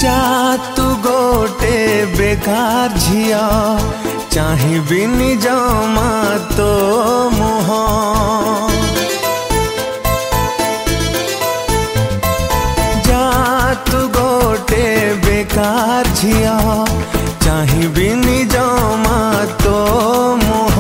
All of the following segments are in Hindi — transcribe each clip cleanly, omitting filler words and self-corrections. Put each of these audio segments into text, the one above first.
जा तू गोटे बेकार झिया चाहिबिनी जमा तो मुह जा तू गोटे बेकार झिया चाहिबिनी जमा तो मुह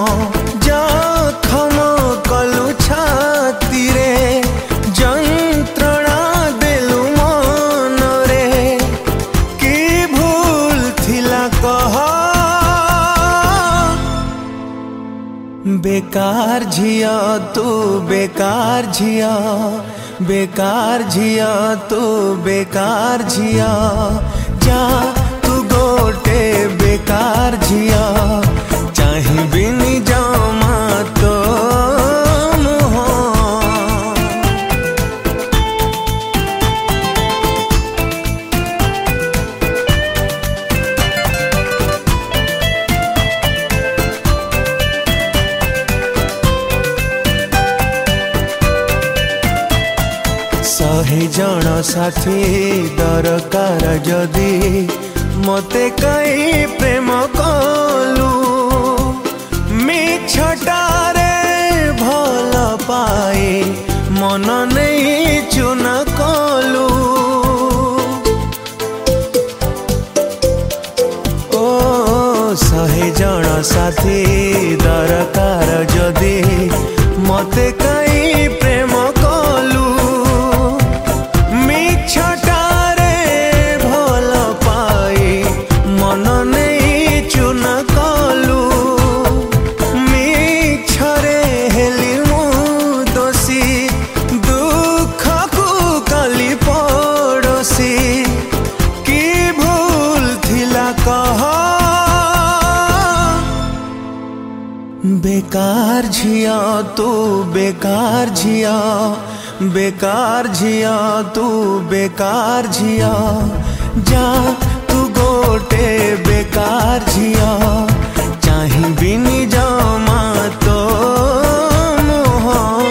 जखम कलु छाती रे जंत्रणा देलु मन रे कि भूल थिला कह बेकार झिया तू बेकार झिया बेकार झिया तू बेकार झिया जा तू गोटे बेकार झिया चाहिबिनी जमा तो मुह सहे जन साथी दरकार जदि मते कई प्रेम कलु मिछटारे भल पाए मन नहीं चुन कलु ओ सहे जन साथी दरकार जदि मते कई प्रेम कलु मिछटारे भल पाए मन नहीं चुन कलु मिछरे हेली मु दोषी दुख को कली पड़ोसी कि भूल थिला कह बेकार झिया तू बेकार झिया बेकार झिया तू बेकार झिया जा तू गोटे बेकार झिया चाहिबिनी जमा तो मुह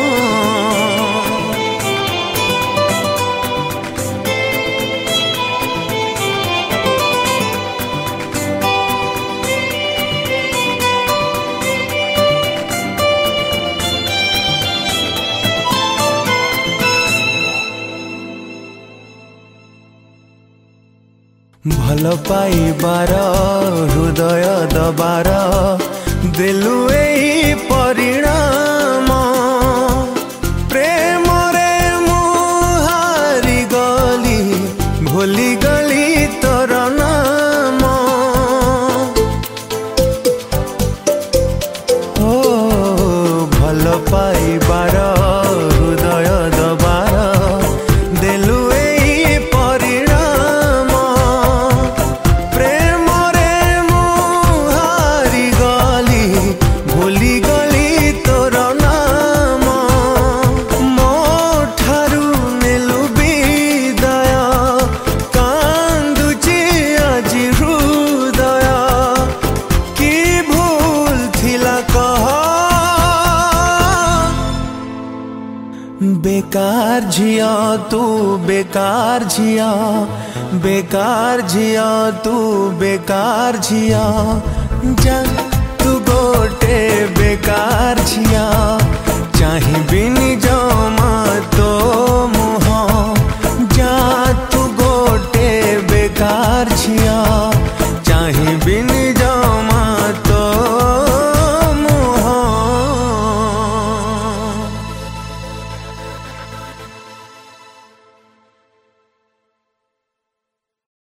भल पाइबार हृदय दबार देलु एही परिणाम प्रेम रे मु हारी गली भूली गली तोर नाम ओ भल पाइबार हृदय दबार देलु एही परिणाम प्रेम रे मु हारी गली भूली गली तोर नाम मो ठारू नेलु विदाय कांदुची आजी हृदय कि भूल थिला कह बेकार झिया तू बेकार झिया बेकार झिया तू बेकार झिया जा